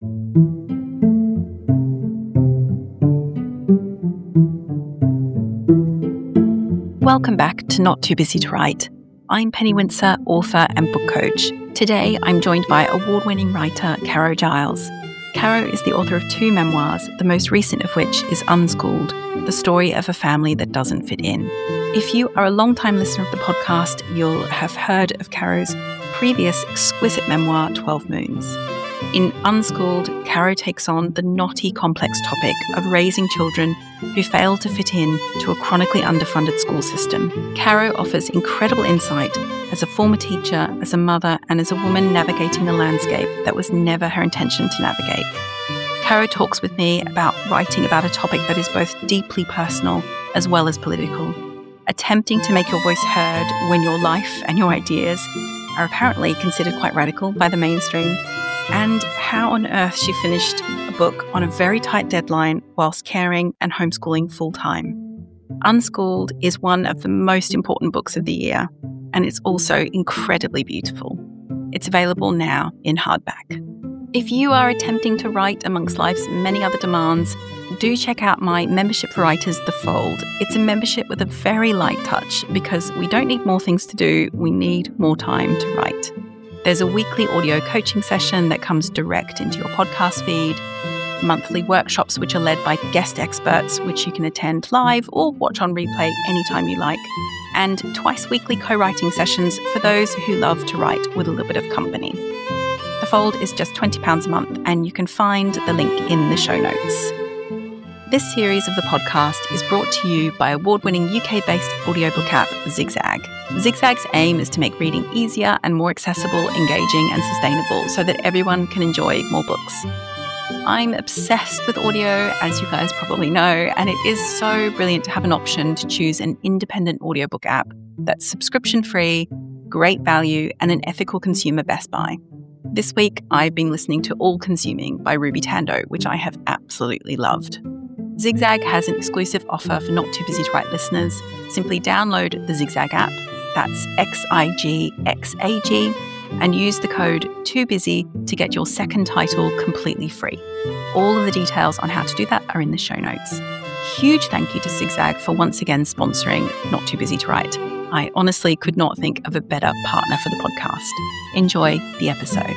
Welcome back to Not Too Busy to Write. I'm Penny Wincer, author and book coach. Today, I'm joined by award-winning writer Caro Giles. Caro is the author of 2 memoirs, the most recent of which is Unschooled, the story of a family that doesn't fit in. If you are a long-time listener of the podcast, you'll have heard of Caro's previous exquisite memoir, 12 Moons. In Unschooled, Caro takes on the knotty, complex topic of raising children who fail to fit in to a chronically underfunded school system. Caro offers incredible insight as a former teacher, as a mother, and as a woman navigating a landscape that was never her intention to navigate. Caro talks with me about writing about a topic that is both deeply personal as well as political, attempting to make your voice heard when your life and your ideas are apparently considered quite radical by the mainstream, and how on earth she finished a book on a very tight deadline whilst caring and homeschooling full-time. Unschooled is one of the most important books of the year, and it's also incredibly beautiful. It's available now in hardback. If you are attempting to write amongst life's many other demands, do check out my membership for writers, The Fold. It's a membership with a very light touch because we don't need more things to do, we need more time to write. There's a weekly audio coaching session that comes direct into your podcast feed, monthly workshops which are led by guest experts which you can attend live or watch on replay anytime you like, and twice weekly co-writing sessions for those who love to write with a little bit of company. The Fold is just £20 a month, and you can find the link in the show notes. This series of the podcast is brought to you by award-winning UK-based audiobook app Zigzag. Zigzag's aim is to make reading easier and more accessible, engaging and sustainable so that everyone can enjoy more books. I'm obsessed with audio, as you guys probably know, and it is so brilliant to have an option to choose an independent audiobook app that's subscription-free, great value, and an ethical consumer best buy. This week, I've been listening to All Consuming by Ruby Tandoh, which I have absolutely loved. Zigzag has an exclusive offer for Not Too Busy to Write listeners. Simply download the Zigzag app, that's XIGXAG, and use the code TOOBUSY to get your second title completely free. All of the details on how to do that are in the show notes. Huge thank you to Zigzag for once again sponsoring Not Too Busy to Write. I honestly could not think of a better partner for the podcast. Enjoy the episode.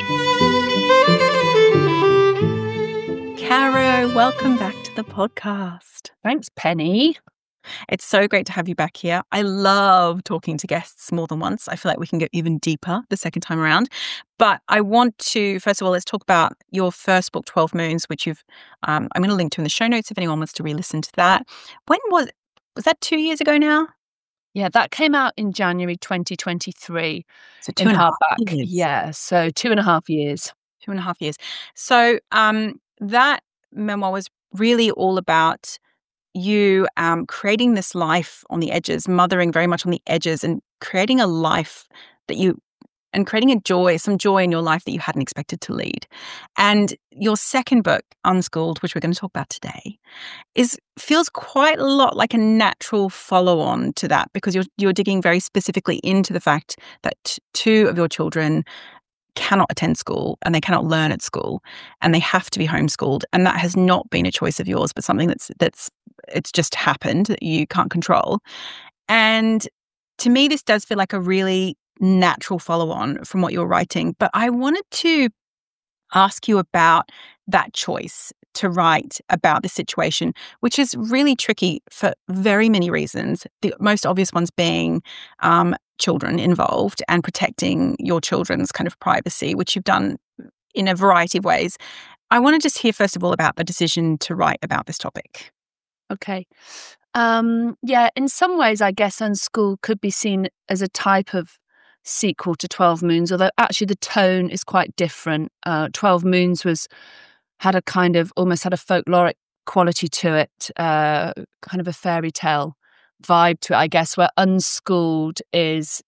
Caro, welcome back to the podcast. Thanks, Penny. It's so great to have you back here. I love talking to guests more than once. I feel like we can go even deeper the second time around. But I want to, first of all, let's talk about your first book, 12 Moons, which I'm going to link to in the show notes if anyone wants to re-listen to that. When was that 2 years ago now? Yeah, that came out in January 2023. So 2.5 years. Yeah, so 2.5 years. 2.5 years. So that memoir was really all about you creating this life on the edges, mothering very much on the edges, and creating a life and creating some joy in your life that you hadn't expected to lead. And your second book, Unschooled, which we're going to talk about today, feels quite a lot like a natural follow-on to that, because you're digging very specifically into the fact that 2 of your children cannot attend school and they cannot learn at school and they have to be homeschooled, and that has not been a choice of yours but something that's it's just happened that you can't control. And to me this does feel like a really natural follow-on from what you're writing, but I wanted to ask you about that choice to write about the situation, which is really tricky for very many reasons, the most obvious ones being children involved and protecting your children's kind of privacy, which you've done in a variety of ways. I want to just hear, first of all, about the decision to write about this topic. Okay. Yeah, in some ways, I guess Unschooled could be seen as a type of sequel to 12 Moons, although actually the tone is quite different. 12 Moons had a folkloric quality to it, kind of a fairy tale vibe to it, I guess, where Unschooled is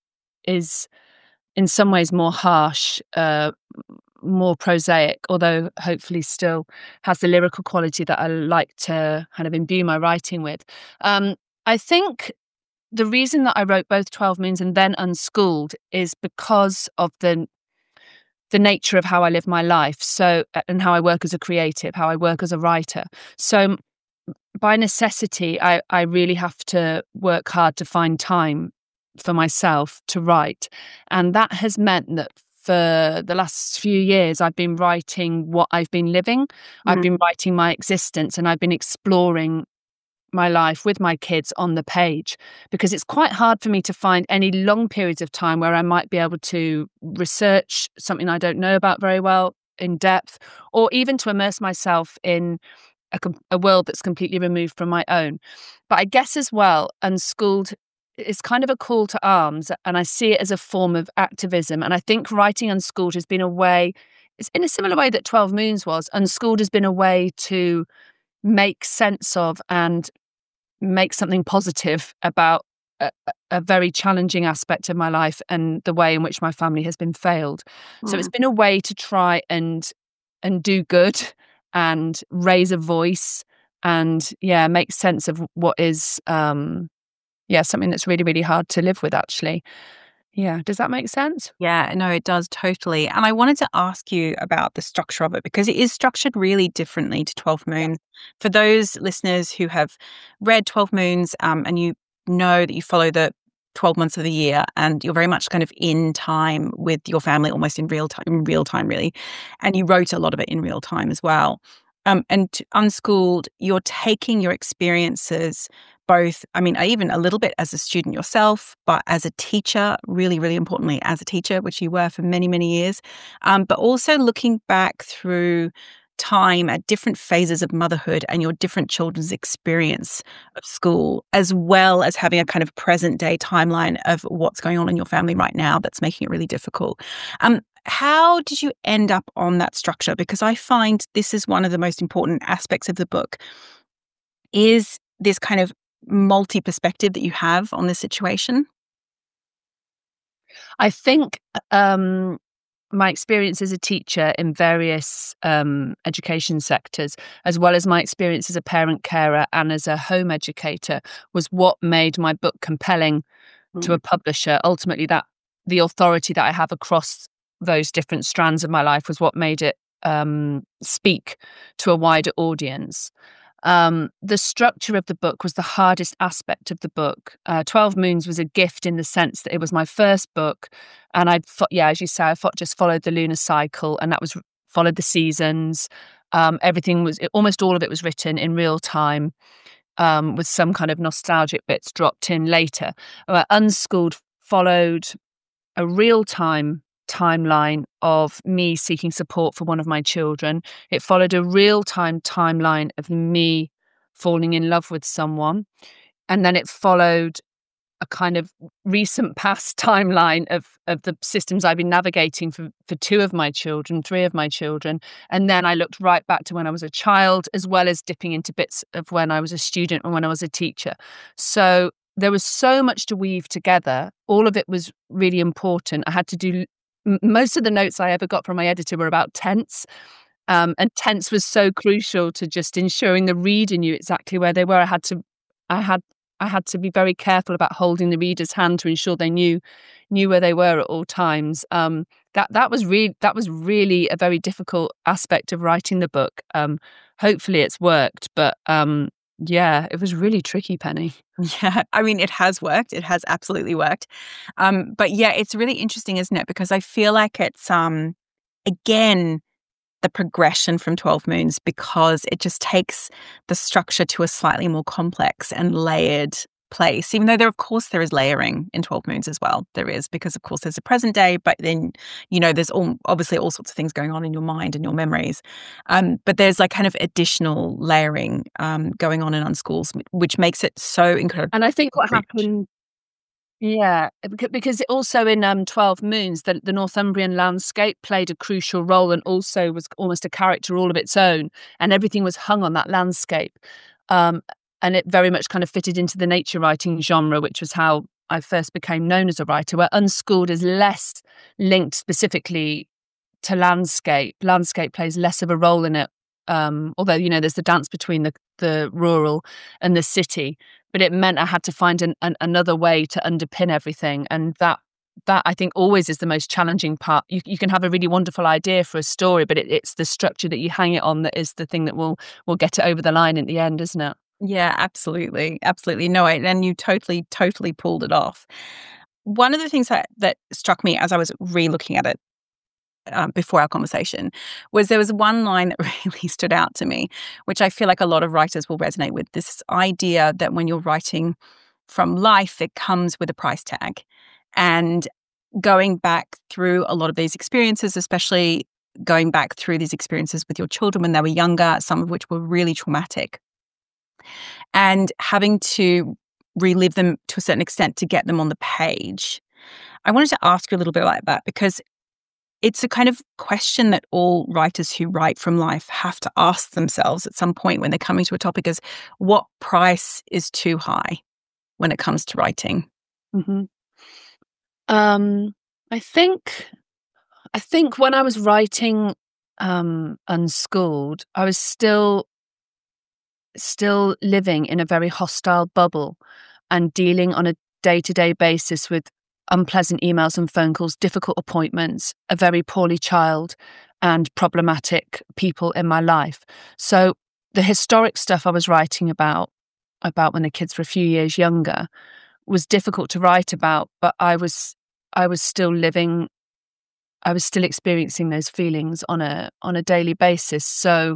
in some ways more harsh, more prosaic, although hopefully still has the lyrical quality that I like to kind of imbue my writing with. I think the reason that I wrote both 12 Moons and then Unschooled is because of the the nature of how I live my life. So, and how I work as a creative, how I work as a writer. So by necessity, I really have to work hard to find time for myself to write. And that has meant that for the last few years, I've been writing what I've been living. I've been writing my existence, and I've been exploring my life with my kids on the page, because it's quite hard for me to find any long periods of time where I might be able to research something I don't know about very well in depth, or even to immerse myself in a world that's completely removed from my own. But I guess as well, Unschooled is kind of a call to arms, and I see it as a form of activism. And I think writing Unschooled has been a way, it's in a similar way that 12 Moons was, Unschooled has been a way to make sense of and make something positive about a very challenging aspect of my life and the way in which my family has been failed. So it's been a way to try and do good and raise a voice and make sense of what is something that's really, really hard to live with, actually. Yeah. Does that make sense? Yeah, no, it does totally. And I wanted to ask you about the structure of it, because it is structured really differently to 12 Moons. For those listeners who have read 12 Moons, and you know that you follow the 12 months of the year and you're very much kind of in time with your family, almost in real time really. And you wrote a lot of it in real time as well. And Unschooled, you're taking your experiences both, I mean, even a little bit as a student yourself, but as a teacher, really, really importantly, as a teacher, which you were for many, many years, but also looking back through time at different phases of motherhood and your different children's experience of school, as well as having a kind of present day timeline of what's going on in your family right now that's making it really difficult. How did you end up on that structure? Because I find this is one of the most important aspects of the book, is this kind of multi-perspective that you have on this situation. I think my experience as a teacher in various education sectors, as well as my experience as a parent carer and as a home educator, was what made my book compelling to a publisher. Ultimately, that the authority that I have across those different strands of my life was what made it speak to a wider audience. The structure of the book was the hardest aspect of the book. 12 Moons was a gift in the sense that it was my first book, and as you say, I just followed the lunar cycle, and that was followed the seasons. Almost all of it was written in real time, with some kind of nostalgic bits dropped in later. Unschooled followed a real time timeline of me seeking support for one of my children. It followed a real-time timeline of me falling in love with someone. And then it followed a kind of recent past timeline of the systems I've been navigating for three of my children. And then I looked right back to when I was a child, as well as dipping into bits of when I was a student and when I was a teacher. So there was so much to weave together. All of it was really important. I had to do most of the notes I ever got from my editor were about tense. And tense was so crucial to just ensuring the reader knew exactly where they were. I had to be very careful about holding the reader's hand to ensure they knew where they were at all times. That was really a very difficult aspect of writing the book. Hopefully it's worked, but it was really tricky, Penny. Yeah, I mean, it has worked. It has absolutely worked. But yeah, it's really interesting, isn't it? Because I feel like it's, again, the progression from 12 Moons, because it just takes the structure to a slightly more complex and layered place, even though there is layering in 12 Moons as well. There is, because of course there's a present day, but then, there's obviously all sorts of things going on in your mind and your memories. But there's like kind of additional layering going on in Unschooled, which makes it so incredible. And I think what happened, because it also in 12 Moons, the Northumbrian landscape played a crucial role and also was almost a character all of its own, and everything was hung on that landscape. And it very much kind of fitted into the nature writing genre, which was how I first became known as a writer, where Unschooled is less linked specifically to landscape. Landscape plays less of a role in it, although, there's the dance between the rural and the city. But it meant I had to find another way to underpin everything. And that that I think always is the most challenging part. You can have a really wonderful idea for a story, but it's the structure that you hang it on that is the thing that will get it over the line in the end, isn't it? Yeah, absolutely. Absolutely. No, and you totally pulled it off. One of the things that struck me as I was re-looking at it before our conversation was there was one line that really stood out to me, which I feel like a lot of writers will resonate with. This idea that when you're writing from life, it comes with a price tag. And going back through a lot of these experiences, especially going back through these experiences with your children when they were younger, some of which were really traumatic, and having to relive them to a certain extent to get them on the page. I wanted to ask you a little bit like that because it's a kind of question that all writers who write from life have to ask themselves at some point when they're coming to a topic is, what price is too high when it comes to writing? Mm-hmm. I think when I was writing Unschooled, I was still living in a very hostile bubble and dealing on a day-to-day basis with unpleasant emails and phone calls, difficult appointments, a very poorly child, and problematic people in my life. So the historic stuff I was writing about when the kids were a few years younger was difficult to write about, but I was still experiencing those feelings on a daily basis. So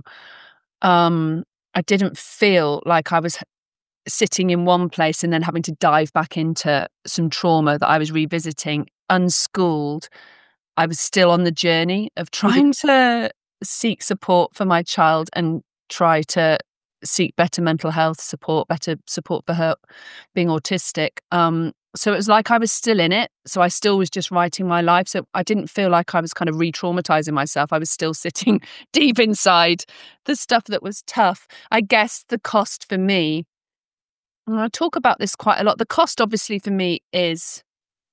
I didn't feel like I was sitting in one place and then having to dive back into some trauma that I was revisiting. Unschooled, I was still on the journey of trying to seek support for my child and try to seek better mental health support, better support for her being autistic. So it was like I was still in it. So I still was just writing my life. So I didn't feel like I was kind of re-traumatizing myself. I was still sitting deep inside the stuff that was tough. I guess the cost for me, and I talk about this quite a lot, the cost obviously for me is,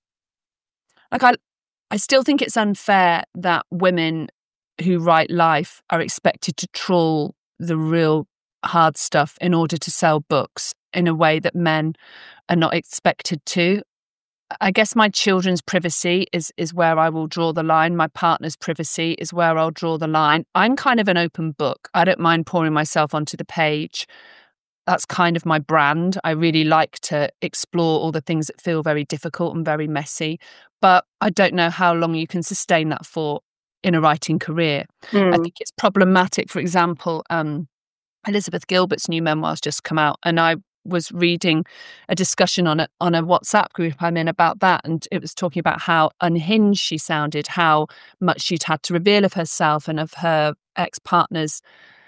like, I still think it's unfair that women who write life are expected to trawl the real hard stuff in order to sell books in a way that men are not expected to. I guess my children's privacy is where I will draw the line. My partner's privacy is where I'll draw the line. I'm kind of an open book. I don't mind pouring myself onto the page. That's kind of my brand. I really like to explore all the things that feel very difficult and very messy. But I don't know how long you can sustain that for in a writing career. I think it's problematic. For example, Elizabeth Gilbert's new memoir's just come out, and I was reading a discussion on a WhatsApp group I'm in about that, and it was talking about how unhinged she sounded, how much she'd had to reveal of herself and of her ex-partner's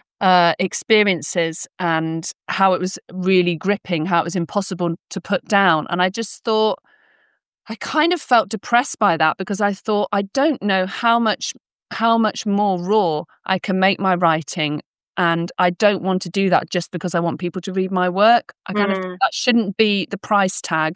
experiences, and how it was really gripping, how it was impossible to put down. And I just thought, I kind of felt depressed by that, because I thought, I don't know how much more raw I can make my writing. And I don't want to do that just because I want people to read my work. I kind of think that shouldn't be the price tag.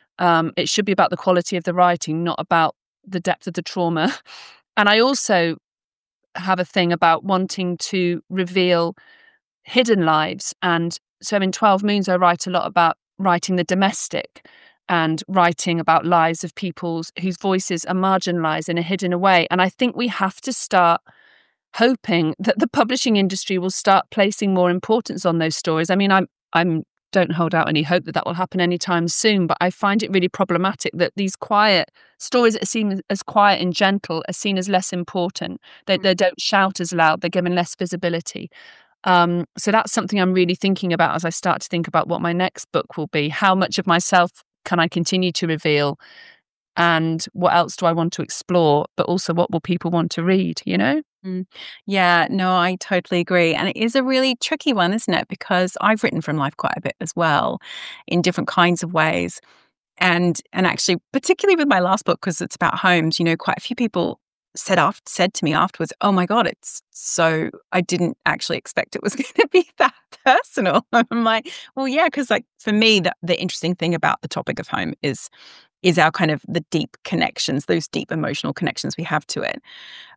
It should be about the quality of the writing, not about the depth of the trauma. And I also have a thing about wanting to reveal hidden lives. And so in 12 Moons, I write a lot about writing the domestic and writing about lives of people whose voices are marginalized in a hidden way. And I think we have to start hoping that the publishing industry will start placing more importance on those stories. I mean, I'm don't hold out any hope that will happen anytime soon, but I find it really problematic that these quiet stories that are seen as quiet and gentle are seen as less important. They don't shout as loud. They're given less visibility. So that's something I'm really thinking about as I start to think about what my next book will be. How much of myself can I continue to reveal? And what else do I want to explore? But also, what will people want to read, you know? Yeah, no, I totally agree. And it is a really tricky one, isn't it? Because I've written from life quite a bit as well, in different kinds of ways. And actually, particularly with my last book, because it's about homes, quite a few people said to me afterwards, "Oh my God, it's so, I didn't actually expect it was going to be that personal." I'm like, well, yeah, because like for me, the interesting thing about the topic of home is our kind of the deep connections, those deep emotional connections we have to it.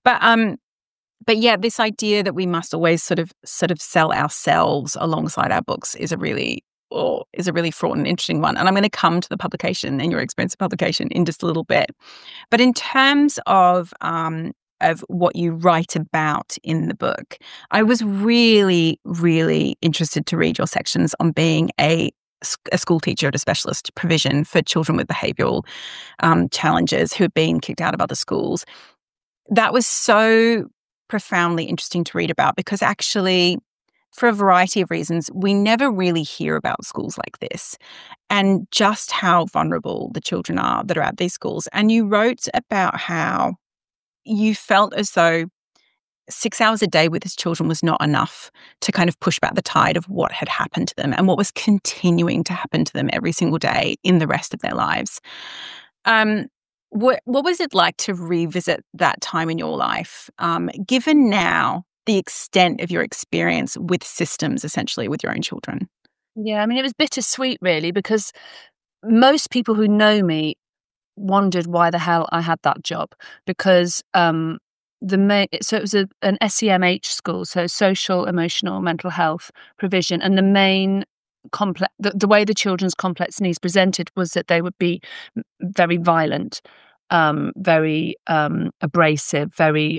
But yeah, this idea that we must always sort of sell ourselves alongside our books is a really is a really fraught and interesting one. And I'm going to come to the publication and your experience of publication in just a little bit. But in terms of what you write about in the book, I was really, really interested to read your sections on being a school teacher at a specialist provision for children with behavioural challenges who had been kicked out of other schools. That was so profoundly interesting to read about because actually, for a variety of reasons, we never really hear about schools like this and just how vulnerable the children are that are at these schools. And you wrote about how you felt as though 6 hours a day with his children was not enough to kind of push back the tide of what had happened to them and what was continuing to happen to them every single day in the rest of their lives. What was it like to revisit that time in your life, given now the extent of your experience with systems, essentially, with your own children? Yeah, I mean, it was bittersweet, really, because most people who know me wondered why the hell I had that job because so it was an SEMH school, so social, emotional, mental health provision, and the main complex, the way the children's complex needs presented was that they would be very violent, very abrasive, very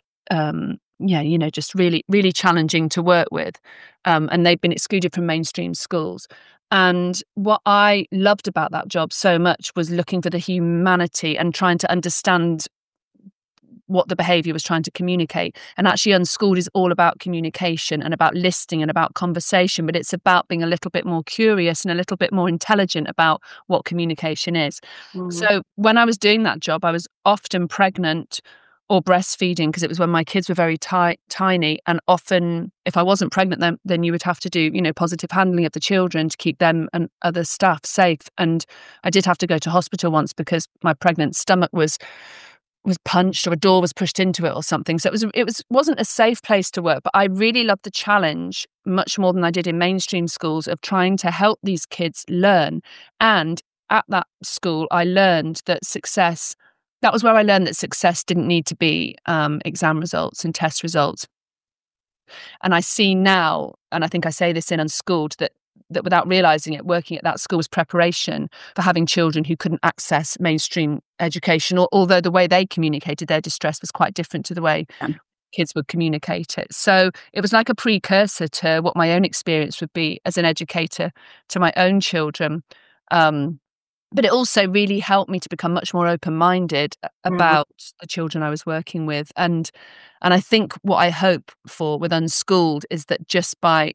just really, really challenging to work with. And they've been excluded from mainstream schools. And what I loved about that job so much was looking for the humanity and trying to understand what the behaviour was trying to communicate. And actually, Unschooled is all about communication and about listening and about conversation, but it's about being a little bit more curious and a little bit more intelligent about what communication is. So when I was doing that job, I was often pregnant or breastfeeding because it was when my kids were very tiny, and often if I wasn't pregnant then you would have to do positive handling of the children to keep them and other staff safe. And I did have to go to hospital once because my pregnant stomach was punched or a door was pushed into it or something. So it wasn't a safe place to work, but I really loved the challenge much more than I did in mainstream schools of trying to help these kids learn. And at that school I learned that that was where I learned that success didn't need to be exam results and test results. And I see now, and I think I say this in Unschooled, that without realising it, working at that school was preparation for having children who couldn't access mainstream education, although the way they communicated their distress was quite different to the way kids would communicate it. So it was like a precursor to what my own experience would be as an educator to my own children. But it also really helped me to become much more open-minded about the children I was working with. And I think what I hope for with Unschooled is that just by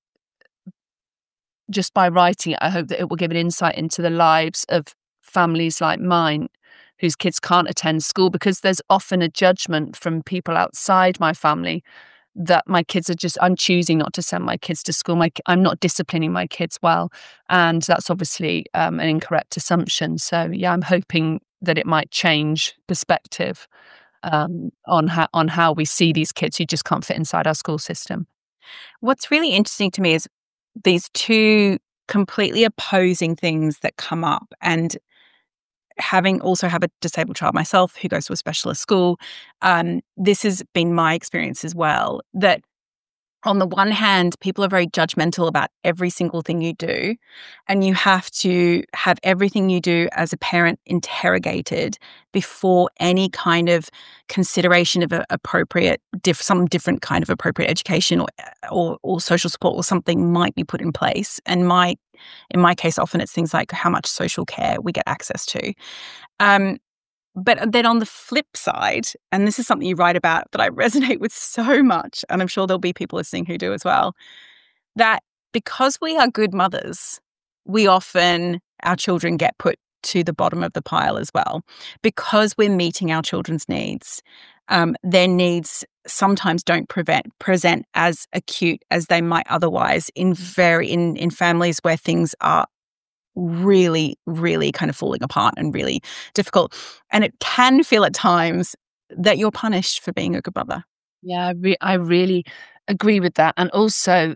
writing it, I hope that it will give an insight into the lives of families like mine whose kids can't attend school, because there's often a judgment from people outside my family that my kids I'm choosing not to send my kids to school. I'm not disciplining my kids well. And that's obviously an incorrect assumption. So yeah, I'm hoping that it might change perspective on how we see these kids who just can't fit inside our school system. What's really interesting to me is these two completely opposing things that come up. And having also have a disabled child myself who goes to a specialist school, this has been my experience as well, that on the one hand, people are very judgmental about every single thing you do, and you have to have everything you do as a parent interrogated before any kind of consideration of some different kind of appropriate education or social support or something might be put in place. And in my case, often it's things like how much social care we get access to. But then on the flip side, and this is something you write about that I resonate with so much, and I'm sure there'll be people listening who do as well, that because we are good mothers, our children get put to the bottom of the pile as well. Because we're meeting our children's needs, their needs sometimes don't present as acute as they might otherwise in families where things are really, really kind of falling apart and really difficult. And it can feel at times that you're punished for being a good mother. Yeah, I really agree with that. And also,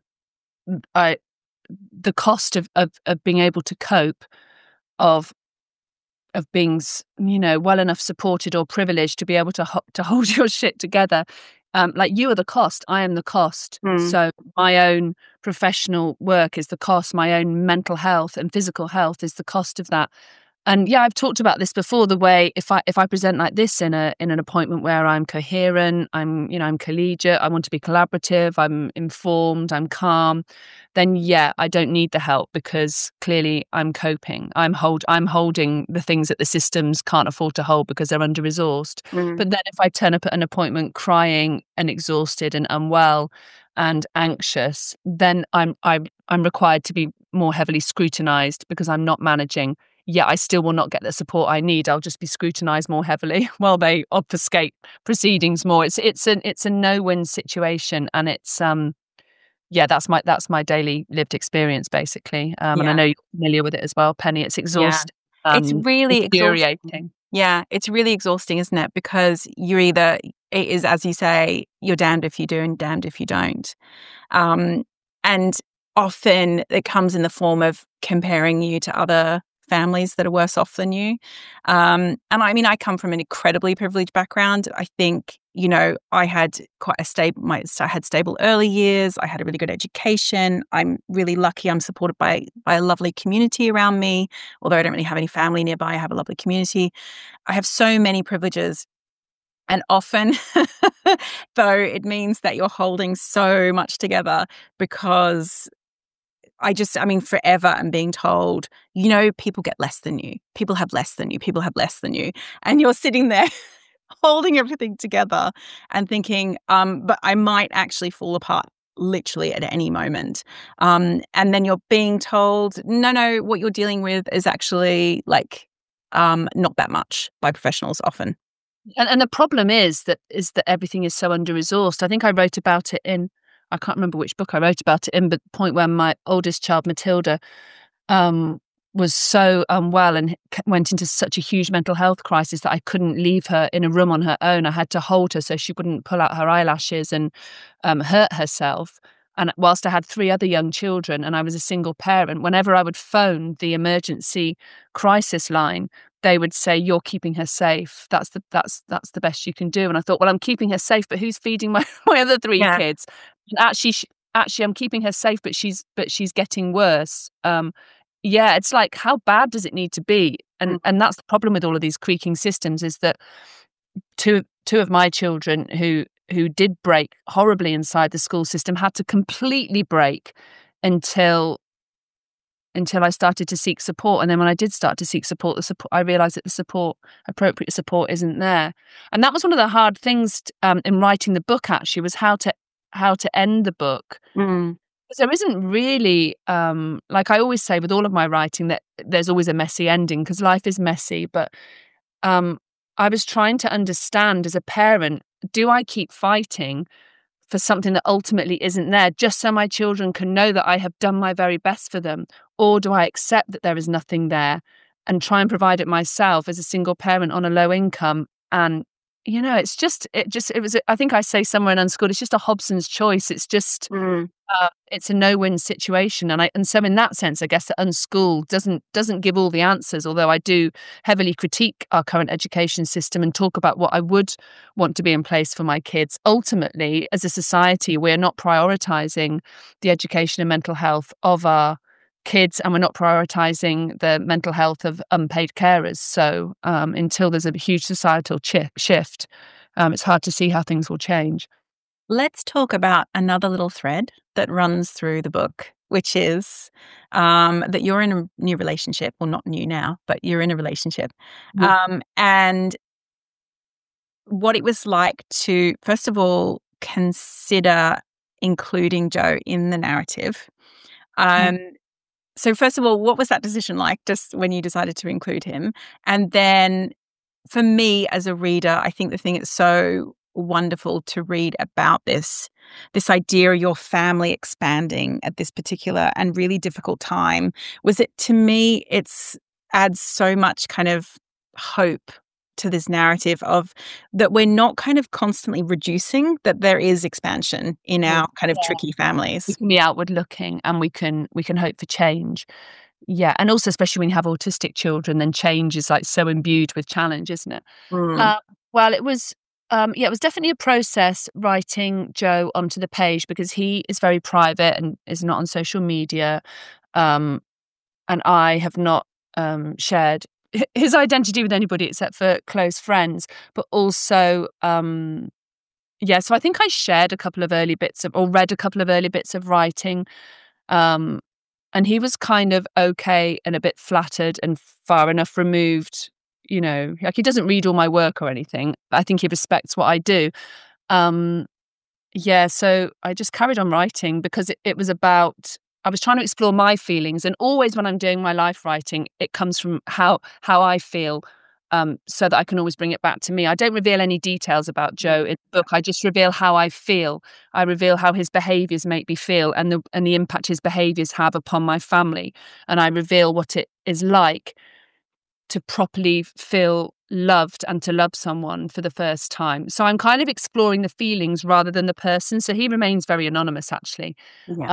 the cost of being able to cope, of being, well enough supported or privileged to be able to hold your shit together, like, you are the cost, I am the cost. So my own professional work is the cost, my own mental health and physical health is the cost of that. And yeah, I've talked about this before, the way if I present like this in an appointment where I'm coherent, I'm collegiate, I want to be collaborative, I'm informed, I'm calm, then yeah, I don't need the help because clearly I'm coping. I'm holding the things that the systems can't afford to hold because they're under-resourced. But then if I turn up at an appointment crying and exhausted and unwell and anxious, then I'm required to be more heavily scrutinized because I'm not managing. Yeah, I still will not get the support I need. I'll just be scrutinised more heavily while they obfuscate proceedings more. It's a no-win situation, and it's that's my daily lived experience basically. And I know you're familiar with it as well, Penny. It's exhausting. It's really infuriating. exhausting. Yeah, it's really exhausting, isn't it? Because it is, as you say, you're damned if you do and damned if you don't. And often it comes in the form of comparing you to other families that are worse off than you. And I mean, I come from an incredibly privileged background. I think, I had quite I had stable early years. I had a really good education. I'm really lucky. I'm supported by a lovely community around me. Although I don't really have any family nearby, I have a lovely community. I have so many privileges. And often, though, it means that you're holding so much together because forever I'm being told, people get less than you. People have less than you. People have less than you. And you're sitting there holding everything together and thinking, but I might actually fall apart literally at any moment. And then you're being told, no, what you're dealing with is actually not that much by professionals often. And the problem is that everything is so under-resourced. I think I wrote about it I can't remember which book I wrote about it in, but the point where my oldest child, Matilda, was so unwell and went into such a huge mental health crisis that I couldn't leave her in a room on her own. I had to hold her so she wouldn't pull out her eyelashes and hurt herself. And whilst I had 3 other young children and I was a single parent, whenever I would phone the emergency crisis line, they would say, "You're keeping her safe. That's the best you can do." And I thought, well, I'm keeping her safe, but who's feeding my other 3 kids? And actually, I'm keeping her safe, but she's getting worse. It's like, how bad does it need to be? And that's the problem with all of these creaking systems, is that two of my children who did break horribly inside the school system had to completely break until I started to seek support. And then when I did start to seek support, I realized that the appropriate support isn't there. And that was one of the hard things in writing the book, actually, was how to end the book. Because there isn't really, like I always say with all of my writing, that there's always a messy ending because life is messy. But I was trying to understand as a parent, do I keep fighting for something that ultimately isn't there just so my children can know that I have done my very best for them? Or do I accept that there is nothing there and try and provide it myself as a single parent on a low income? And, it was, I think I say somewhere in Unschooled, it's just a Hobson's choice. It's just, it's a no-win situation. And so in that sense, I guess that Unschooled doesn't give all the answers, although I do heavily critique our current education system and talk about what I would want to be in place for my kids. Ultimately, as a society, we're not prioritizing the education and mental health of our kids, and we're not prioritizing the mental health of unpaid carers. So until there's a huge societal shift, it's hard to see how things will change. Let's talk about another little thread that runs through the book, which is that you're in a new relationship. Well, not new now, but you're in a relationship. And what it was like to, first of all, consider including Joe in the narrative. So first of all, what was that decision like, just when you decided to include him? And then for me as a reader, I think the thing that's so wonderful to read about this idea of your family expanding at this particular and really difficult time was that, to me, it's adds so much kind of hope to this narrative of that we're not kind of constantly reducing, that there is expansion in our kind of tricky families. We can be outward looking and we can hope for change. Yeah. And also, especially when you have autistic children, then change is like so imbued with challenge, isn't it? Well, it was Yeah, it was definitely a process writing Joe onto the page because he is very private and is not on social media. Um, and I have not shared his identity with anybody except for close friends. But also, yeah, so I think I shared a couple of early bits or read a couple of early bits of writing. Um, and he was kind of okay and a bit flattered and far enough removed, like he doesn't read all my work or anything. But I think he respects what I do. Um, yeah, so I just carried on writing because it was about I was trying to explore my feelings, and always when I'm doing my life writing, it comes from how I feel, so that I can always bring it back to me. I don't reveal any details about Joe in the book. I just reveal how I feel. I reveal how his behaviours make me feel, and the impact his behaviours have upon my family, and I reveal what it is like to properly feel loved and to love someone for the first time. So I'm kind of exploring the feelings rather than the person. So he remains very anonymous, actually. Yeah.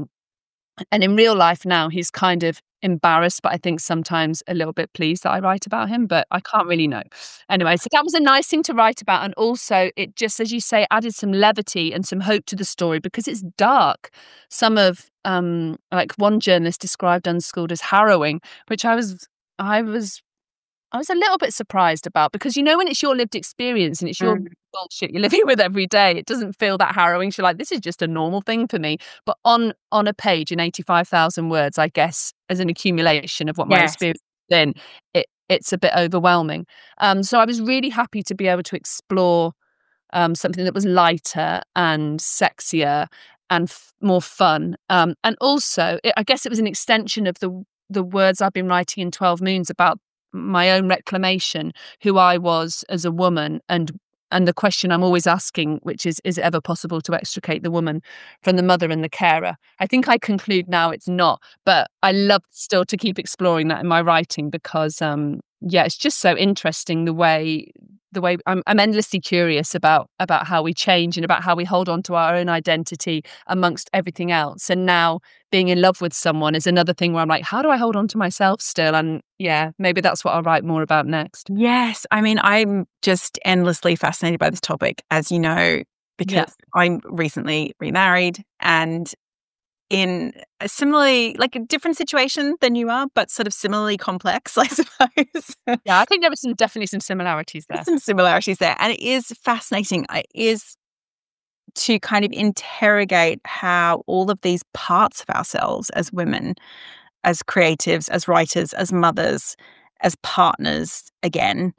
And in real life now, he's kind of embarrassed, but I think sometimes a little bit pleased that I write about him, but I can't really know. Anyway, so that was a nice thing to write about. And also, it just, as you say, added some levity and some hope to the story because it's dark. Some of, like one journalist described Unschooled as harrowing, which I was a little bit surprised about because when it's your lived experience and it's your bullshit you're living with every day, it doesn't feel that harrowing. You're like, this is just a normal thing for me. But on a page in 85,000 words, I guess, as an accumulation of what my Yes. experience has been, it's a bit overwhelming. So I was really happy to be able to explore something that was lighter and sexier and more fun. And also, I guess it was an extension of the words I've been writing in 12 Moons about my own reclamation, who I was as a woman, and the question I'm always asking, which is it ever possible to extricate the woman from the mother and the carer? I think I conclude now it's not, but I love still to keep exploring that in my writing because, yeah, it's just so interesting the way I'm endlessly curious about how we change and about how we hold on to our own identity amongst everything else. And now being in love with someone is another thing where I'm like, how do I hold on to myself still? And yeah, maybe that's what I'll write more about next. Yes. I mean, I'm just endlessly fascinated by this topic, as you know, because I'm recently remarried and in a similarly, like a different situation than you are, but sort of similarly complex, I suppose. Yeah, I think there was definitely some similarities there. Some similarities there. And it is fascinating. It is to kind of interrogate how all of these parts of ourselves as women, as creatives, as writers, as mothers, as partners, again,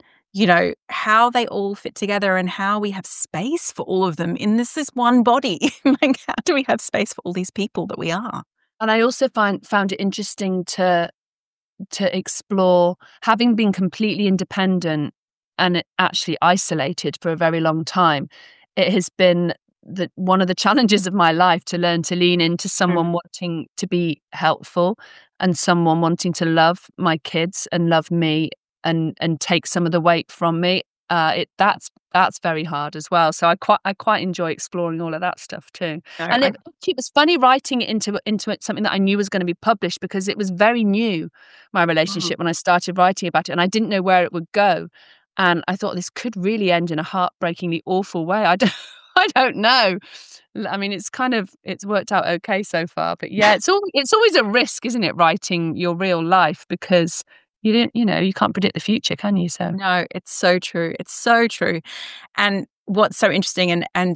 how they all fit together and how we have space for all of them in this one body. Like, how do we have space for all these people that we are? And I also found it interesting to explore, having been completely independent and actually isolated for a very long time. It has been one of the challenges of my life to learn to lean into someone wanting to be helpful and someone wanting to love my kids and love me and take some of the weight from me. That's very hard as well. So I quite enjoy exploring all of that stuff too. And it was funny writing it into it, something that I knew was going to be published because it was very new, my relationship, when I started writing about it, and I didn't know where it would go. And I thought this could really end in a heartbreakingly awful way. I don't know. I mean, it's worked out okay so far, but yeah, it's always a risk, isn't it, writing your real life, because you can't predict the future, can you? So no, it's so true. It's so true. And what's so interesting, and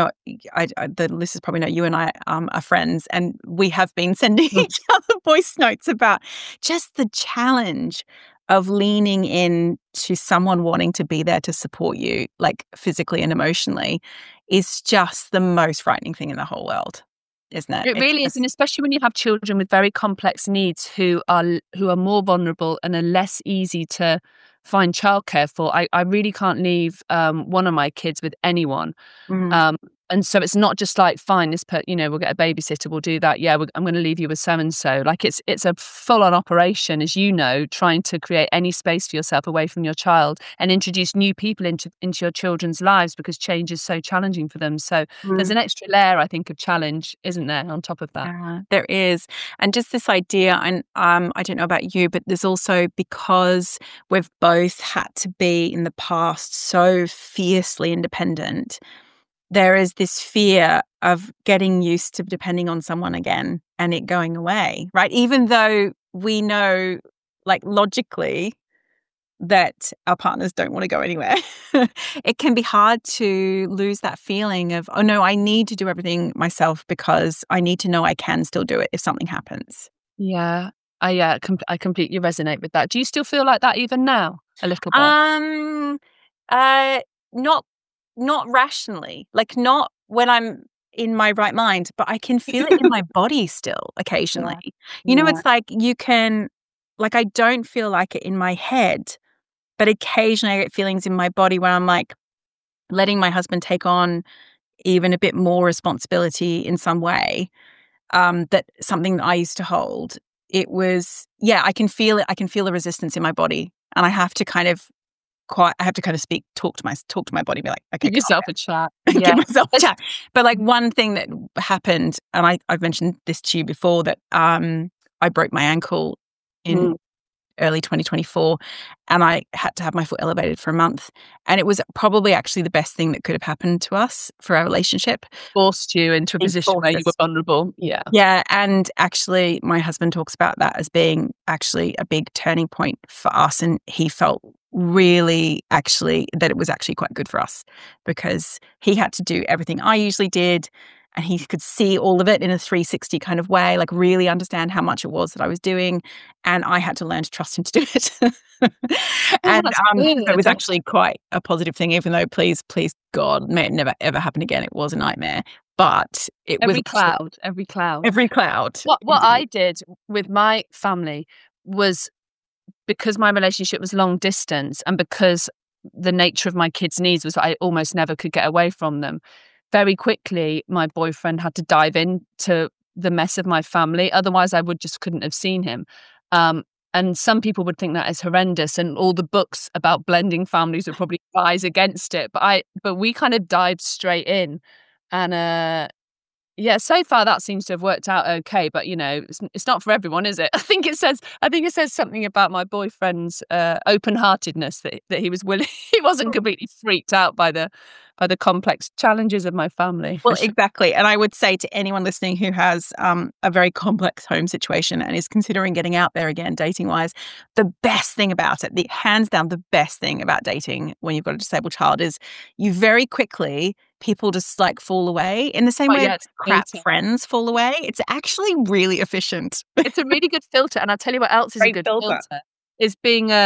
the listeners probably know you and I are friends, and we have been sending each other voice notes about just the challenge of leaning in to someone wanting to be there to support you, like physically and emotionally, is just the most frightening thing in the whole world, isn't it? It really is, and especially when you have children with very complex needs who are more vulnerable and are less easy to find childcare for. I really can't leave one of my kids with anyone. And so it's not just like, fine, we'll get a babysitter, we'll do that. Yeah, I'm going to leave you with so and so. Like it's a full on operation, as you know, trying to create any space for yourself away from your child and introduce new people into your children's lives, because change is so challenging for them. So there's an extra layer, I think, of challenge, isn't there, on top of that? There is. And just this idea, and I don't know about you, but there's also, because we've both had to be in the past so fiercely independent, there is this fear of getting used to depending on someone again and it going away, right? Even though we know, like, logically, that our partners don't want to go anywhere. It can be hard to lose that feeling of, oh no, I need to do everything myself because I need to know I can still do it if something happens. Yeah. I completely resonate with that. Do you still feel like that even now? A little bit? Not rationally, like not when I'm in my right mind, but I can feel it in my body still occasionally. Yeah. It's like I don't feel like it in my head, but occasionally I get feelings in my body when I'm like letting my husband take on even a bit more responsibility in some way, that something that I used to hold. It was, I can feel it. I can feel the resistance in my body, and I have to kind of talk to my body, be like, okay, give yourself a chat. Give myself a chat. But like one thing that happened, and I've mentioned this to you before, that I broke my ankle in early 2024, and I had to have my foot elevated for a month. And it was probably actually the best thing that could have happened to us for our relationship. Forced you into a position where you were vulnerable. Yeah. Yeah. And actually, my husband talks about that as being actually a big turning point for us. And he felt really that it was actually quite good for us, because he had to do everything I usually did. And he could see all of it in a 360 kind of way, like really understand how much it was that I was doing. And I had to learn to trust him to do it. And it was actually quite a positive thing, even though, please God, may it never, ever happen again. It was a nightmare. But every cloud. What I did with my family was, because my relationship was long distance and because the nature of my kids' needs was I almost never could get away from them, very quickly my boyfriend had to dive into the mess of my family. Otherwise, I couldn't have seen him. And some people would think that is horrendous, and all the books about blending families would probably advise against it. But we kind of dived straight in, and so far that seems to have worked out okay. But it's not for everyone, is it? I think it says something about my boyfriend's open-heartedness, that he was willing. He wasn't completely freaked out by the complex challenges of my family. Well, exactly. And I would say to anyone listening who has a very complex home situation and is considering getting out there again, dating-wise, the best thing about it, hands down, the best thing about dating when you've got a disabled child is you very quickly, people just like fall away in the same way crap friends fall away. It's actually really efficient. It's a really good filter. And I'll tell you what else is a good filter is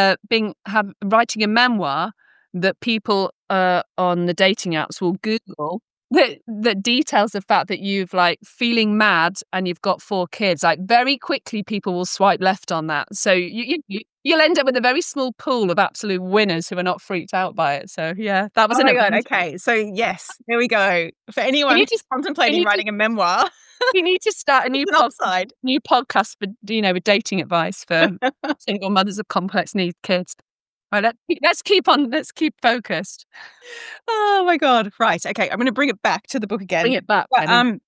writing a memoir that people on the dating apps will Google, that details the fact that you've like feeling mad and you've got 4 kids. Like very quickly people will swipe left on that. So you'll end up with a very small pool of absolute winners who are not freaked out by it. So yeah, that was okay. So yes, there we go. For anyone who's contemplating writing a memoir, you need to start a new podcast for with dating advice for single mothers of complex needs kids. Right, let's keep focused. Oh my God. Right. Okay. I'm going to bring it back to the book again. Bring it back. But,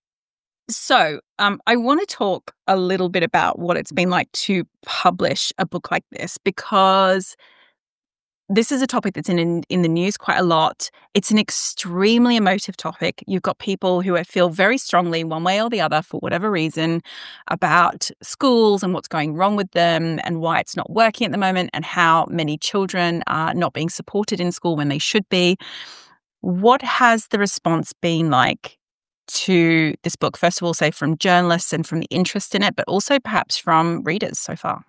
I want to talk a little bit about what it's been like to publish a book like this, because this is a topic that's in the news quite a lot. It's an extremely emotive topic. You've got people who feel very strongly one way or the other, for whatever reason, about schools and what's going wrong with them and why it's not working at the moment, and how many children are not being supported in school when they should be. What has the response been like to this book? First of all, say from journalists and from the interest in it, but also perhaps from readers so far.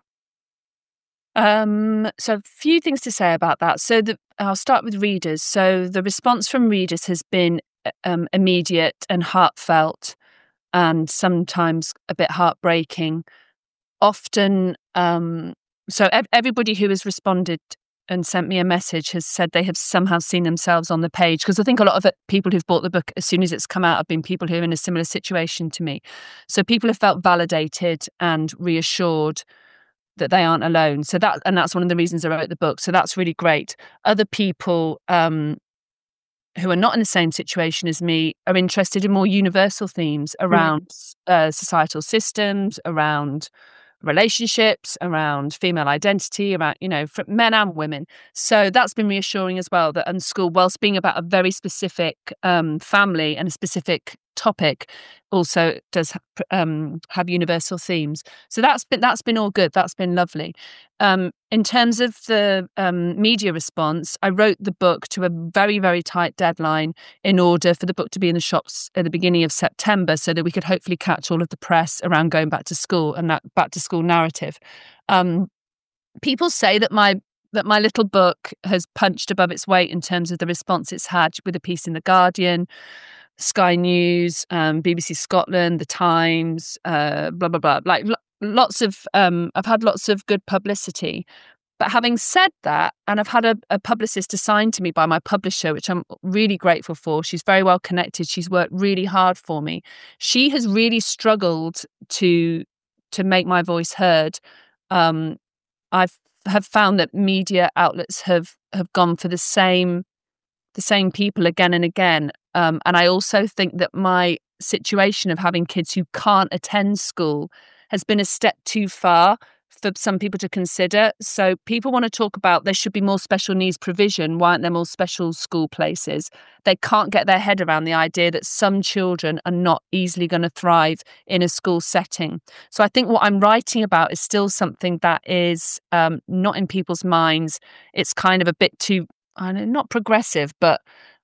So a few things to say about that. So I'll start with readers. So the response from readers has been immediate and heartfelt, and sometimes a bit heartbreaking. Often, so everybody who has responded and sent me a message has said they have somehow seen themselves on the page. Because I think a lot of people who've bought the book as soon as it's come out have been people who are in a similar situation to me. So people have felt validated and reassured that they aren't alone. So that's one of the reasons I wrote the book. So that's really great. Other people who are not in the same situation as me are interested in more universal themes around societal systems, around relationships, around female identity, around, for men and women. So that's been reassuring as well, that Unschooled, whilst being about a very specific family and a specific topic, also does have universal themes. So that's been all good. That's been lovely. In terms of the media response, I wrote the book to a very, very tight deadline in order for the book to be in the shops at the beginning of September, so that we could hopefully catch all of the press around going back to school and that back to school narrative. People say that my little book has punched above its weight in terms of the response it's had, with a piece in The Guardian, Sky News, BBC Scotland, The Times, blah, blah, blah. Like lots of, I've had lots of good publicity. But having said that, and I've had a publicist assigned to me by my publisher, which I'm really grateful for. She's very well connected. She's worked really hard for me. She has really struggled to make my voice heard. I have found that media outlets have gone for the same people again and again. And I also think that my situation of having kids who can't attend school has been a step too far for some people to consider. So people want to talk about there should be more special needs provision. Why aren't there more special school places? They can't get their head around the idea that some children are not easily going to thrive in a school setting. So I think what I'm writing about is still something that is not in people's minds. It's kind of a bit too, I don't know, not progressive, but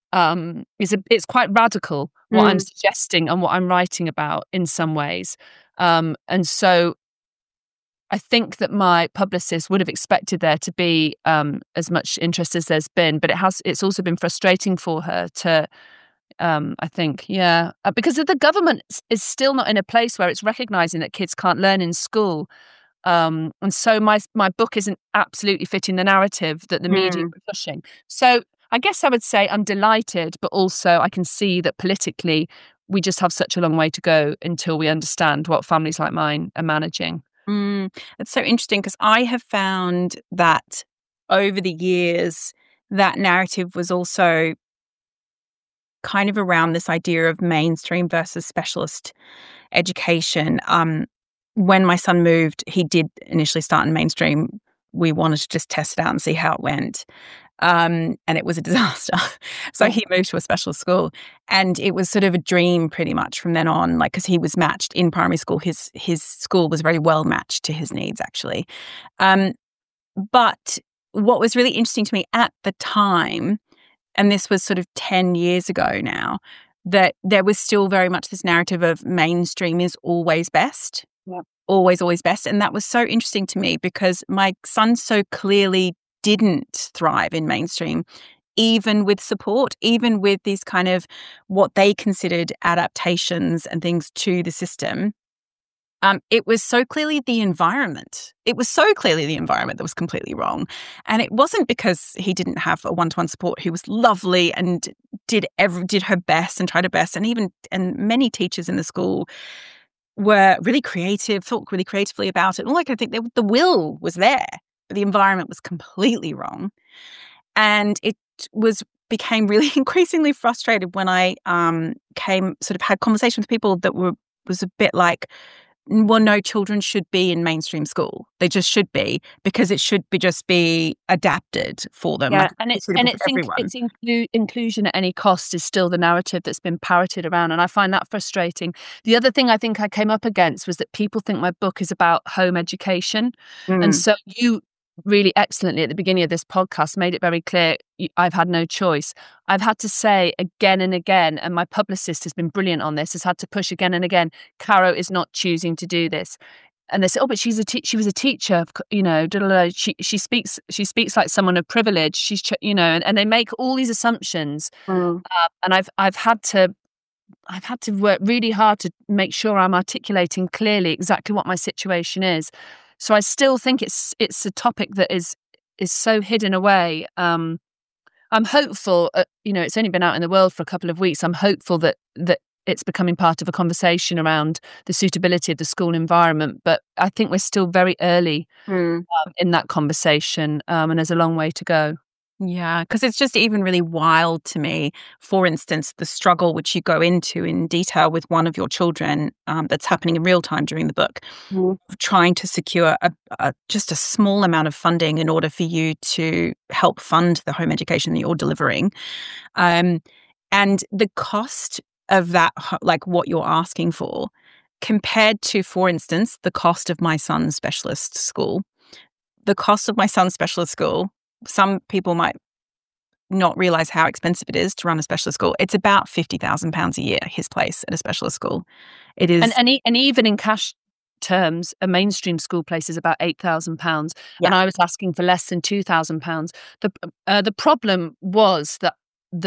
it's quite radical what I'm suggesting and what I'm writing about in some ways. And so I think that my publicist would have expected there to be as much interest as there's been, but it's also been frustrating for her to, I think, because the government is still not in a place where it's recognising that kids can't learn in school. And so my book isn't absolutely fitting the narrative that the media are pushing. So I guess I would say I'm delighted, but also I can see that politically we just have such a long way to go until we understand what families like mine are managing. It's so interesting, because I have found that over the years that narrative was also kind of around this idea of mainstream versus specialist education. When my son moved, he did initially start in mainstream. We wanted to just test it out and see how it went. And it was a disaster. So he moved to a special school, and it was sort of a dream pretty much from then on, like, because he was matched in primary school. His school was very well matched to his needs, actually. But what was really interesting to me at the time, and this was sort of 10 years ago now, that there was still very much this narrative of mainstream is always best. Yeah. Always, always best. And that was so interesting to me, because my son so clearly didn't thrive in mainstream, even with support, even with these kind of what they considered adaptations and things to the system. It was so clearly the environment. It was so clearly the environment that was completely wrong. And it wasn't because he didn't have a one-to-one support who was lovely and did her best and tried her best. And many teachers in the school were really creative, thought really creatively about it. And all I can think, the will was there, but the environment was completely wrong. And it became really increasingly frustrated when I had conversations with people that was a bit like, well, no, children should be in mainstream school. They just should be, because it should just be adapted for them. Yeah, it's inclusion at any cost is still the narrative that's been parroted around, and I find that frustrating. The other thing I think I came up against was that people think my book is about home education, and so you really excellently at the beginning of this podcast made it very clear I've had no choice. I've had to say again and again, and my publicist has been brilliant on this, has had to push again and again, Caro is not choosing to do this. And they say, oh, but she was a teacher, she speaks like someone of privilege, and they make all these assumptions. And I've had to work really hard to make sure I'm articulating clearly exactly what my situation is. So I still think it's a topic that is is so hidden away. I'm hopeful, it's only been out in the world for a couple of weeks. I'm hopeful that it's becoming part of a conversation around the suitability of the school environment. But I think we're still very early in that conversation, and there's a long way to go. Yeah, because it's just even really wild to me. For instance, the struggle which you go into in detail with one of your children that's happening in real time during the book, trying to secure just a small amount of funding in order for you to help fund the home education that you're delivering. And the cost of that, like what you're asking for, compared to, for instance, the cost of my son's specialist school. The cost of my son's specialist school, some people might not realize how expensive it is to run a specialist school. It's about £50,000 a year, his place at a specialist school. It is. And even in cash terms, a mainstream school place is about £8,000. Yeah. And I was asking for less than £2,000. The problem was that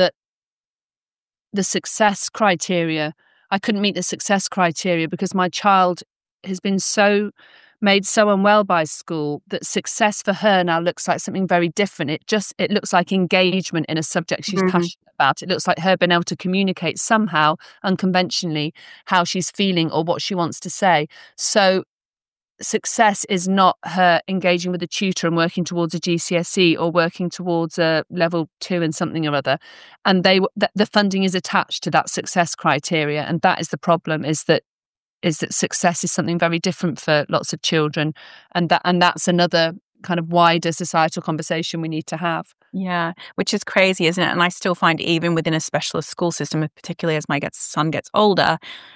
the success criteria, I couldn't meet the success criteria because my child has been made so unwell by school that success for her now looks like something very different. It looks like engagement in a subject she's passionate about. It looks like her being able to communicate somehow unconventionally how she's feeling or what she wants to say. So success is not her engaging with a tutor and working towards a GCSE or working towards a level 2 in something or other. And the funding is attached to that success criteria. And that is the problem, is that success is something very different for lots of children, and that's another kind of wider societal conversation we need to have. Yeah, which is crazy, isn't it? And I still find even within a specialist school system, particularly as my son gets older,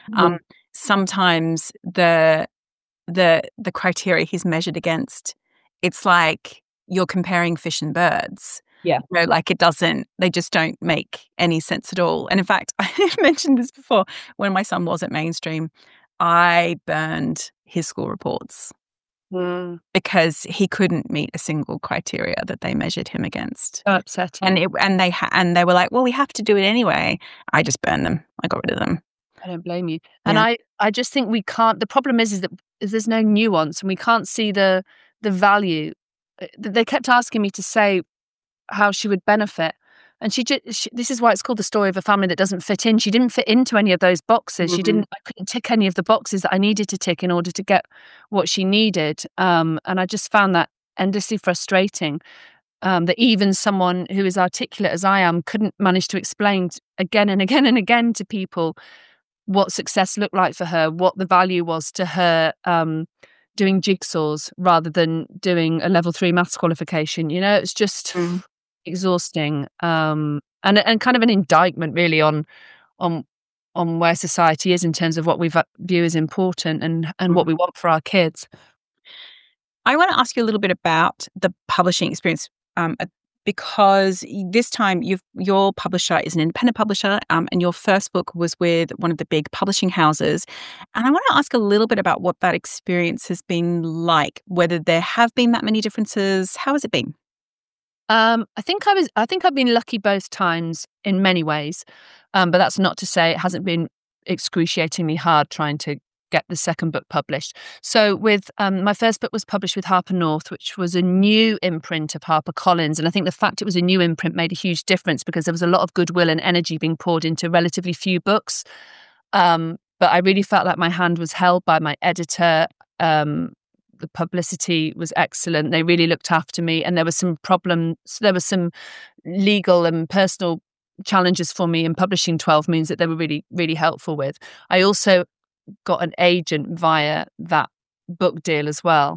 sometimes the criteria he's measured against, it's like you're comparing fish and birds. Yeah. Like they just don't make any sense at all. And in fact, I mentioned this before, when my son was at mainstream, I burned his school reports because he couldn't meet a single criteria that they measured him against. So upsetting. And they were like, well, we have to do it anyway. I just burned them. I got rid of them. I don't blame you. And I just think we can't. The problem is that there's no nuance, and we can't see the value. They kept asking me to say how she would benefit. And this is why it's called The Story of a Family That Doesn't Fit In. She didn't fit into any of those boxes. I couldn't tick any of the boxes that I needed to tick in order to get what she needed. And I just found that endlessly frustrating. That even someone who is articulate as I am couldn't manage to explain again and again and again to people what success looked like for her, what the value was to her, doing jigsaws rather than doing a level 3 maths qualification. It's just exhausting, and kind of an indictment really on where society is in terms of what we view as important and what we want for our kids. I want to ask you a little bit about the publishing experience, because this time your publisher is an independent publisher, and your first book was with one of the big publishing houses. And I want to ask a little bit about what that experience has been like, whether there have been that many differences. How has it been? I think I've been lucky both times in many ways, but that's not to say it hasn't been excruciatingly hard trying to get the second book published. So with my first book was published with Harper North, which was a new imprint of HarperCollins, and I think the fact it was a new imprint made a huge difference because there was a lot of goodwill and energy being poured into relatively few books. But I really felt like my hand was held by my editor. The publicity was excellent. They really looked after me, and there were some problems. There were some legal and personal challenges for me in publishing 12 Moons that they were really, really helpful with. I also got an agent via that book deal as well.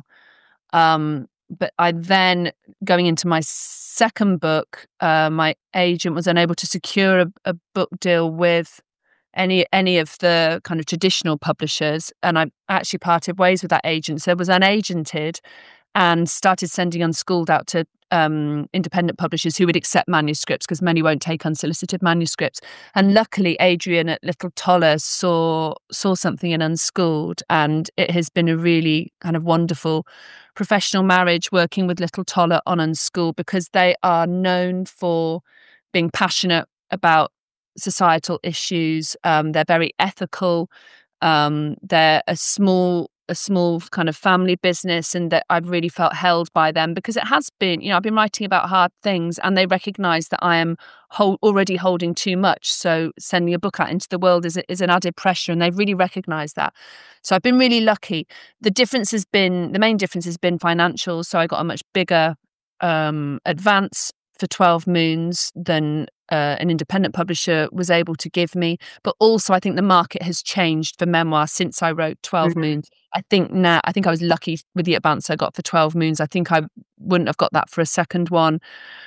But I then, going into my second book, my agent was unable to secure a book deal with any of the kind of traditional publishers, and I actually parted ways with that agent. So I was unagented and started sending Unschooled out to independent publishers who would accept manuscripts, because many won't take unsolicited manuscripts. And luckily, Adrian at Little Toller saw something in Unschooled, and it has been a really kind of wonderful professional marriage working with Little Toller on Unschooled, because they are known for being passionate about societal issues. They're very ethical. They're a small a small kind of family business, and that I've really felt held by them, because it has been, I've been writing about hard things, and they recognise that I am already holding too much. So sending a book out into the world is an added pressure, and they've really recognised that. So I've been really lucky. The main difference has been financial. So I got a much bigger advance for 12 Moons than an independent publisher was able to give me. But also, I think the market has changed for memoir since I wrote 12 Moons. I think I was lucky with the advance I got for 12 Moons. I think I wouldn't have got that for a second one.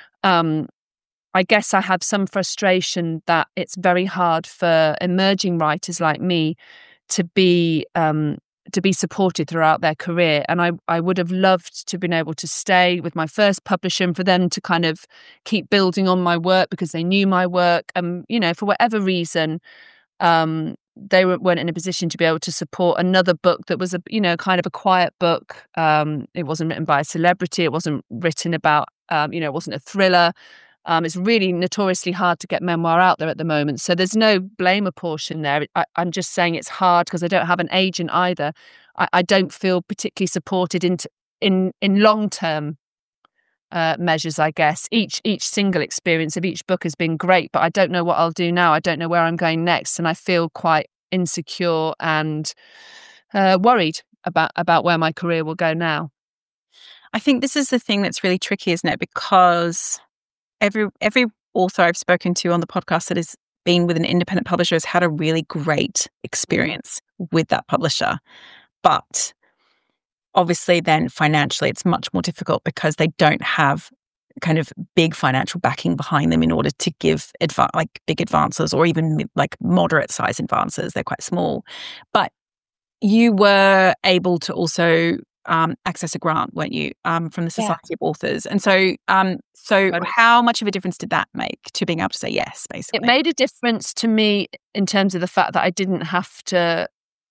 I guess I have some frustration that it's very hard for emerging writers like me to be supported throughout their career. And I would have loved to have been able to stay with my first publisher, and for them to kind of keep building on my work because they knew my work. For whatever reason, they weren't in a position to be able to support another book that was kind of a quiet book. It wasn't written by a celebrity. It wasn't written about, it wasn't a thriller. It's really notoriously hard to get memoir out there at the moment. So there's no blame apportion there. I'm just saying it's hard because I don't have an agent either. I don't feel particularly supported in long-term measures, I guess. Each single experience of each book has been great, but I don't know what I'll do now. I don't know where I'm going next. And I feel quite insecure and worried about where my career will go now. I think this is the thing that's really tricky, isn't it? Because every author I've spoken to on the podcast that has been with an independent publisher has had a really great experience with that publisher. But obviously then financially it's much more difficult because they don't have kind of big financial backing behind them in order to give big advances, or even like moderate size advances. They're quite small. But you were able to also access a grant, weren't you, from the Society of Authors? And so how much of a difference did that make to being able to say yes, basically? It made a difference to me in terms of the fact that I didn't have to,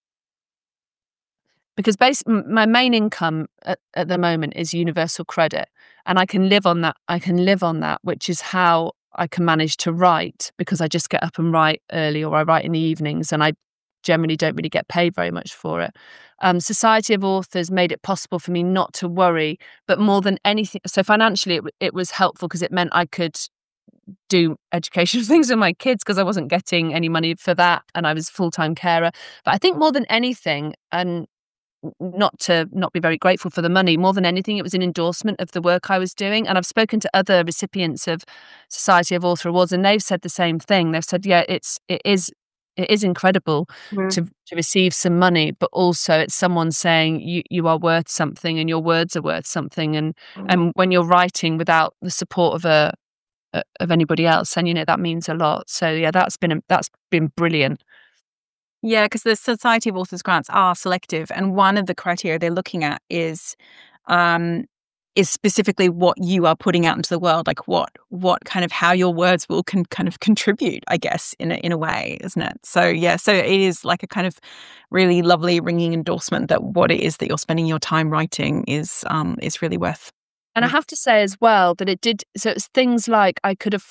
because my main income at the moment is universal credit, and I can live on that. Which is how I can manage to write, because I just get up and write early, or I write in the evenings, and I generally don't really get paid very much for it. Society of Authors made it possible for me not to worry, but more than anything, so financially it was helpful because it meant I could do educational things with my kids, because I wasn't getting any money for that, and I was a full-time carer. But I think more than anything, and not be very grateful for the money, more than anything, it was an endorsement of the work I was doing. And I've spoken to other recipients of Society of Author Awards, and they've said the same thing. They've said, yeah, it is incredible to receive some money, but also it's someone saying you are worth something, and your words are worth something. And when you're writing without the support of anybody else, and that means a lot. So yeah, that's been brilliant. Yeah, because the Society of Authors grants are selective, and one of the criteria they're looking at is specifically what you are putting out into the world, like what kind of how your words will kind of contribute, I guess, in a way, isn't it? So yeah, so it is like a kind of really lovely ringing endorsement that what it is that you're spending your time writing is really worth. And I have to say as well that it did. So it's things like I could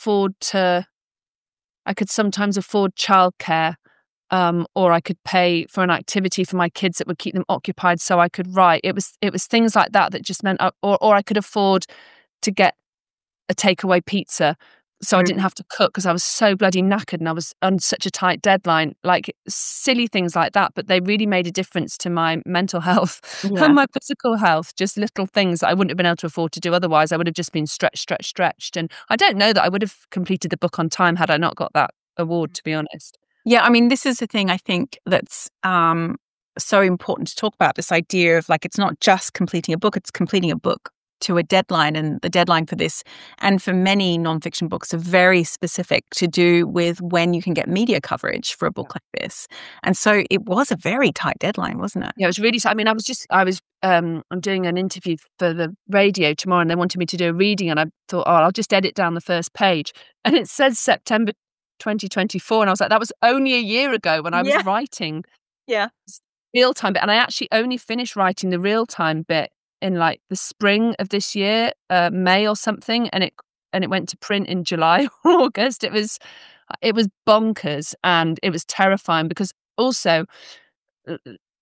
sometimes afford childcare. Or I could pay for an activity for my kids that would keep them occupied so I could write. It was things like that just meant, or I could afford to get a takeaway pizza so I didn't have to cook because I was so bloody knackered and I was on such a tight deadline. Like silly things like that, but they really made a difference to my mental health and my physical health. Just little things that I wouldn't have been able to afford to do otherwise. I would have just been stretched. And I don't know that I would have completed the book on time had I not got that award, to be honest. Yeah, I mean, this is the thing I think that's so important to talk about, this idea of like, it's not just completing a book, it's completing a book to a deadline. And the deadline for this, and for many nonfiction books, are very specific to do with when you can get media coverage for a book like this. And so it was a very tight deadline, wasn't it? Yeah, it was really tight. I mean, I'm doing an interview for the radio tomorrow, and they wanted me to do a reading, and I thought, I'll just edit down the first page. And it says September 2024, and I was like, that was only a year ago when I was writing real time bit, and I actually only finished writing the real time bit in like the spring of this year, May or something, and it went to print in July or August. It was bonkers, and it was terrifying because also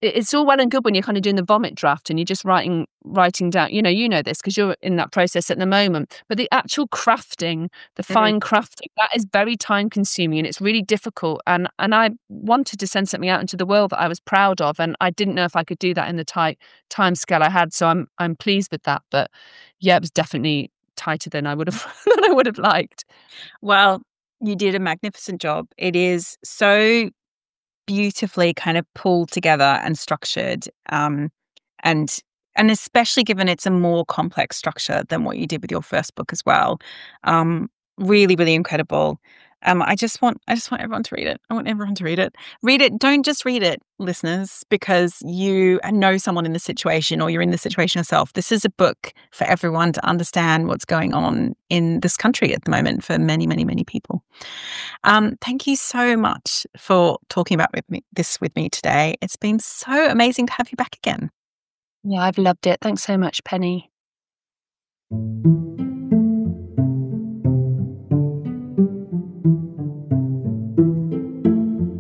it's all well and good when you're kind of doing the vomit draft and you're just writing down, you know this because you're in that process at the moment, but the actual crafting, the fine crafting, that is very time consuming and it's really difficult. And I wanted to send something out into the world that I was proud of, and I didn't know if I could do that in the tight time scale I had. So I'm pleased with that. But yeah, it was definitely tighter than I would have liked. Well, you did a magnificent job. It is so beautifully kind of pulled together and structured, and especially given it's a more complex structure than what you did with your first book as well. Really, really incredible. I just want everyone to read it. I want everyone to read it. Read it. Don't just read it, listeners, because you know someone in the situation or you're in the situation yourself. This is a book for everyone to understand what's going on in this country at the moment for many, many, many people. Thank you so much for talking about this with me today. It's been so amazing to have you back again. Yeah, I've loved it. Thanks so much, Penny.